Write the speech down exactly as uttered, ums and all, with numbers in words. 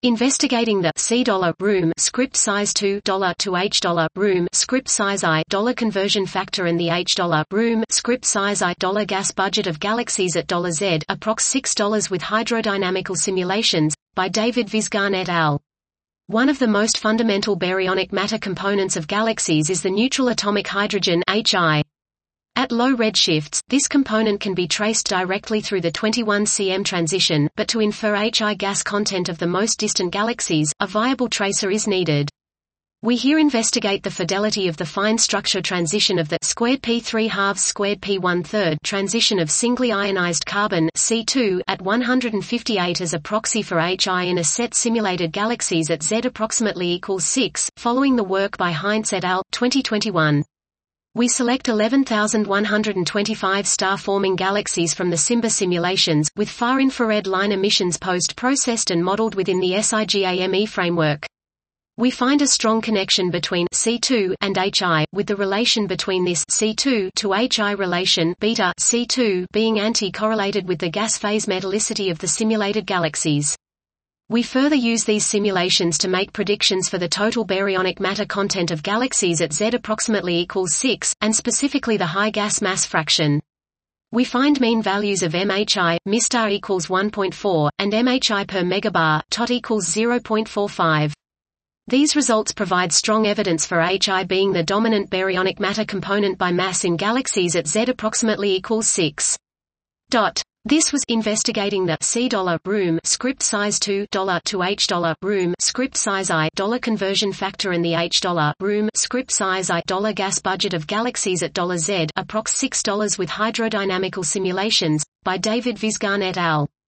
Investigating the C room script size two to H room script size I conversion factor and the H room script size I gas budget of galaxies at Z approx six dollars with hydrodynamical simulations, by David Vizgarn et al. One of the most fundamental baryonic matter components of galaxies is the neutral atomic hydrogen H I. At low redshifts, this component can be traced directly through the twenty-one centimeter transition, but to infer H I gas content of the most distant galaxies, a viable tracer is needed. We here investigate the fidelity of the fine structure transition of the squared p three halves squared p one third transition of singly ionized carbon C two at one hundred fifty-eight as a proxy for H I in a set simulated galaxies at Z approximately equals six, following the work by Heinz et al. twenty twenty-one. We select eleven thousand one hundred twenty-five star-forming galaxies from the SIMBA simulations, with far-infrared line emissions post-processed and modeled within the SIGAME framework. We find a strong connection between C two and H I, with the relation between this C two to H I relation beta C two being anti-correlated with the gas phase metallicity of the simulated galaxies. We further use these simulations to make predictions for the total baryonic matter content of galaxies at Z approximately equals six, and specifically the high gas mass fraction. We find mean values of M H I, M I star equals one point four, and M H I per megabar, T O T equals zero point four five. These results provide strong evidence for H I being the dominant baryonic matter component by mass in galaxies at Z approximately equals six. Dot. This was investigating the C room script size two to H room script size I conversion factor and the H room script size I gas budget of galaxies at Z approx six dollars with hydrodynamical simulations, by David Vizgarn et al.